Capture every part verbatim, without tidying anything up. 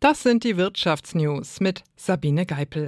Das sind die Wirtschaftsnews mit Sabine Geipel.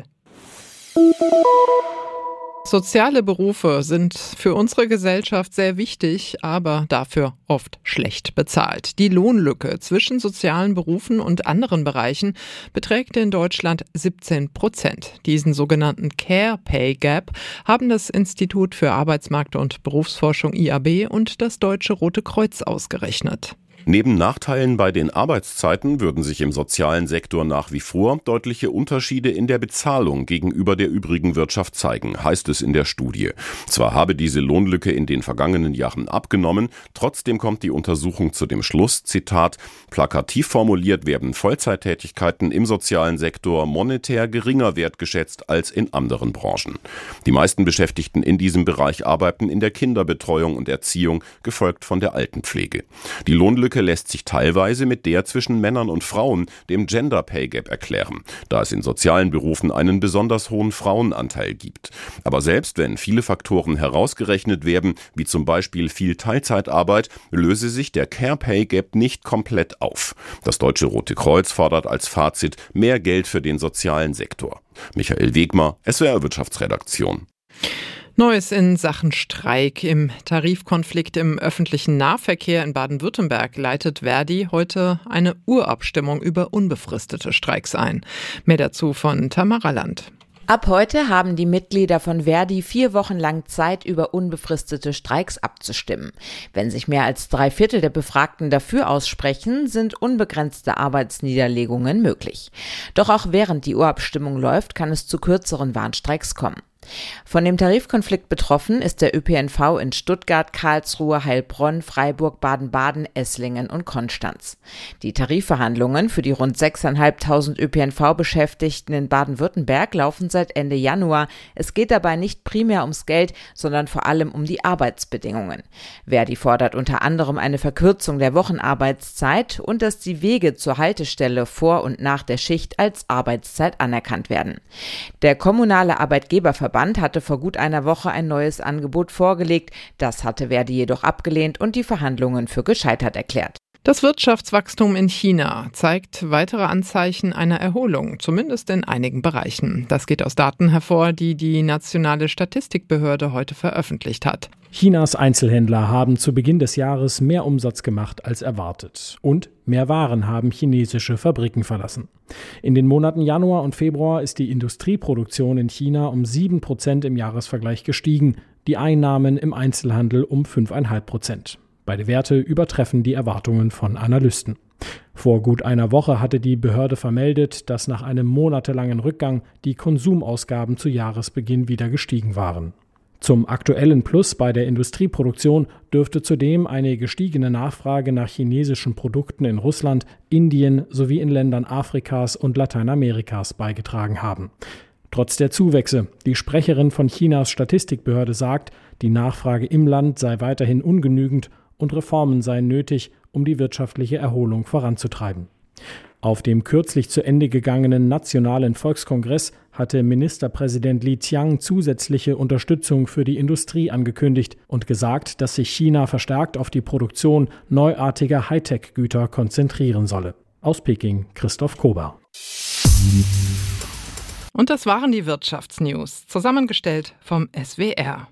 Soziale Berufe sind für unsere Gesellschaft sehr wichtig, aber dafür oft schlecht bezahlt. Die Lohnlücke zwischen sozialen Berufen und anderen Bereichen beträgt in Deutschland siebzehn Prozent. Diesen sogenannten Care Pay Gap haben das Institut für Arbeitsmarkt- und Berufsforschung I A B und das Deutsche Rote Kreuz ausgerechnet. Neben Nachteilen bei den Arbeitszeiten würden sich im sozialen Sektor nach wie vor deutliche Unterschiede in der Bezahlung gegenüber der übrigen Wirtschaft zeigen, heißt es in der Studie. Zwar habe diese Lohnlücke in den vergangenen Jahren abgenommen, trotzdem kommt die Untersuchung zu dem Schluss, Zitat, plakativ formuliert werden Vollzeittätigkeiten im sozialen Sektor monetär geringer wertgeschätzt als in anderen Branchen. Die meisten Beschäftigten in diesem Bereich arbeiten in der Kinderbetreuung und Erziehung, gefolgt von der Altenpflege. Die Lohnlücke lässt sich teilweise mit der zwischen Männern und Frauen, dem Gender Pay Gap, erklären, da es in sozialen Berufen einen besonders hohen Frauenanteil gibt. Aber selbst wenn viele Faktoren herausgerechnet werden, wie zum Beispiel viel Teilzeitarbeit, löse sich der Care Pay Gap nicht komplett auf. Das Deutsche Rote Kreuz fordert als Fazit mehr Geld für den sozialen Sektor. Michael Wegmer, S W R Wirtschaftsredaktion. Neues in Sachen Streik. Im Tarifkonflikt im öffentlichen Nahverkehr in Baden-Württemberg leitet Verdi heute eine Urabstimmung über unbefristete Streiks ein. Mehr dazu von Tamara Land. Ab heute haben die Mitglieder von Verdi vier Wochen lang Zeit, über unbefristete Streiks abzustimmen. Wenn sich mehr als drei Viertel der Befragten dafür aussprechen, sind unbegrenzte Arbeitsniederlegungen möglich. Doch auch während die Urabstimmung läuft, kann es zu kürzeren Warnstreiks kommen. Von dem Tarifkonflikt betroffen ist der Ö P N V in Stuttgart, Karlsruhe, Heilbronn, Freiburg, Baden-Baden, Esslingen und Konstanz. Die Tarifverhandlungen für die rund sechstausendfünfhundert Ö P N V-Beschäftigten in Baden-Württemberg laufen seit Ende Januar. Es geht dabei nicht primär ums Geld, sondern vor allem um die Arbeitsbedingungen. Verdi fordert unter anderem eine Verkürzung der Wochenarbeitszeit und dass die Wege zur Haltestelle vor und nach der Schicht als Arbeitszeit anerkannt werden. Der kommunale Arbeitgeberverband hatte vor gut einer Woche ein neues Angebot vorgelegt. Das hatte Verdi jedoch abgelehnt und die Verhandlungen für gescheitert erklärt. Das Wirtschaftswachstum in China zeigt weitere Anzeichen einer Erholung, zumindest in einigen Bereichen. Das geht aus Daten hervor, die die nationale Statistikbehörde heute veröffentlicht hat. Chinas Einzelhändler haben zu Beginn des Jahres mehr Umsatz gemacht als erwartet. Und mehr Waren haben chinesische Fabriken verlassen. In den Monaten Januar und Februar ist die Industrieproduktion in China um sieben Prozent im Jahresvergleich gestiegen, die Einnahmen im Einzelhandel um fünf Komma fünf Prozent. Beide Werte übertreffen die Erwartungen von Analysten. Vor gut einer Woche hatte die Behörde vermeldet, dass nach einem monatelangen Rückgang die Konsumausgaben zu Jahresbeginn wieder gestiegen waren. Zum aktuellen Plus bei der Industrieproduktion dürfte zudem eine gestiegene Nachfrage nach chinesischen Produkten in Russland, Indien sowie in Ländern Afrikas und Lateinamerikas beigetragen haben. Trotz der Zuwächse, die Sprecherin von Chinas Statistikbehörde sagt, die Nachfrage im Land sei weiterhin ungenügend und Reformen seien nötig, um die wirtschaftliche Erholung voranzutreiben. Auf dem kürzlich zu Ende gegangenen Nationalen Volkskongress hatte Ministerpräsident Li Qiang zusätzliche Unterstützung für die Industrie angekündigt und gesagt, dass sich China verstärkt auf die Produktion neuartiger Hightech-Güter konzentrieren solle. Aus Peking, Christoph Kober. Und das waren die Wirtschaftsnews, zusammengestellt vom S W R.